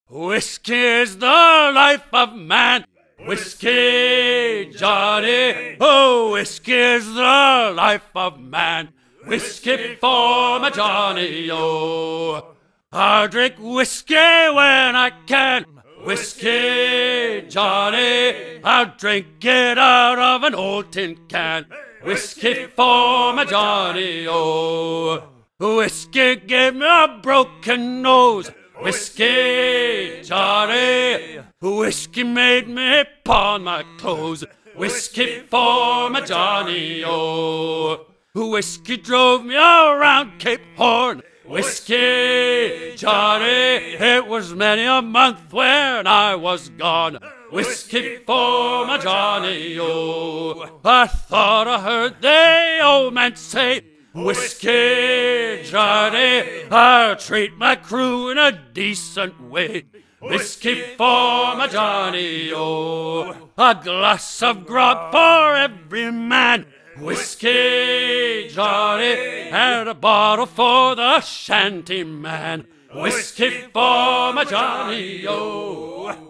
Whiskey is the life of man. Whiskey, Johnny, oh, whiskey is the life of man. Whiskey for my Johnny, oh. I'll drink whiskey when I can. Whiskey, Johnny, I'll drink it out of an old tin can. Whiskey for my Johnny, oh. Whiskey gave me a broken nose. Whiskey, Johnny, whiskey made me pawn my clothes. Whiskey for my Johnny, oh. Whiskey drove me around Cape Horn. Whiskey, Johnny, it was many a month when I was gone. Whiskey for my Johnny, oh. I thought I heard the old man say, whiskey, Johnny, I'll treat my crew in a decent way. Whiskey for my Johnny, oh. A glass of grog for every man. Whiskey, Johnny, and a bottle for the shanty man. Whiskey for my Johnny, oh.